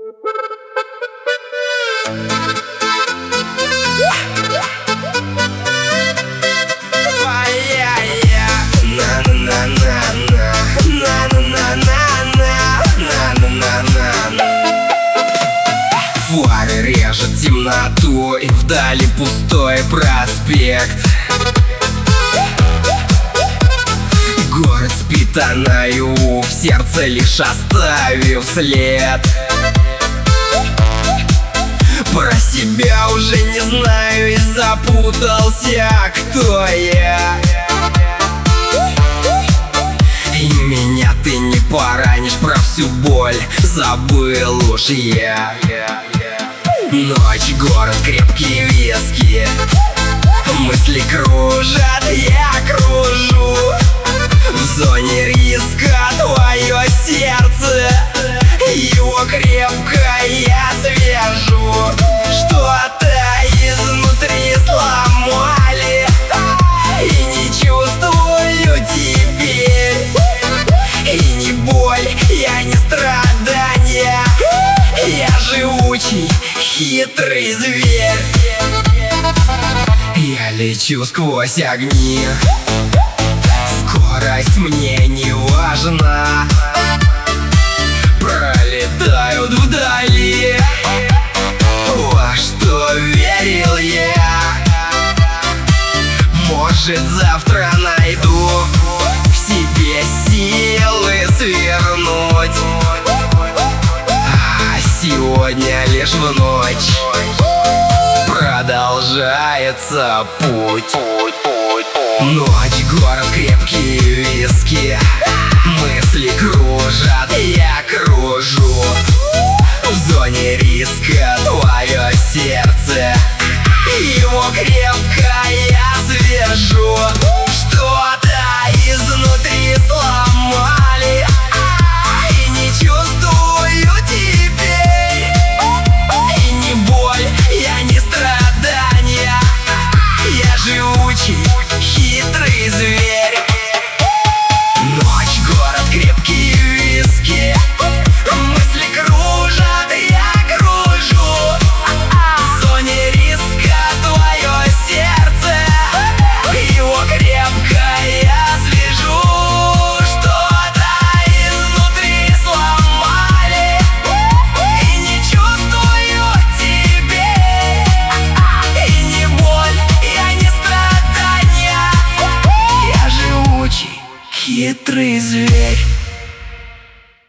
Фары режет темноту, и вдали пустой проспект. Город спит, а наяву в сердце лишь оставив след. Про себя уже не знаю и запутался, кто я. И меня ты не поранишь, про всю боль забыл уж я. Ночь, город, крепкие виски, мысли кружат, я кружу. В зоне риска твое сердце, его крепко я свяжу. Что-то изнутри сломали, и не чувствую теперь. И не боль, я не страдания, я живучий, хитрый зверь. Я лечу сквозь огни, скорость мне не важна. Пролетают вдали, во что верил я. Может, завтра найду в себе силы свернуть, а сегодня лишь в ночь продолжается путь. Ночь, город, крепкие виски, мысли кружат, я кружу. В зоне риска твое сердце, его крепко я свяжу. Что-то изнутри сломали, и не чувствую теперь. И не боль, я не страдания, я живучий, хитрый зверь. Ночь, город, крепкие виски, мысли кружат, я кружу. В зоне риска твое сердце, его крепко я свяжу. Что-то изнутри сломали, и не чувствую теперь. И не боль, я не страдания, я живучий, хитрый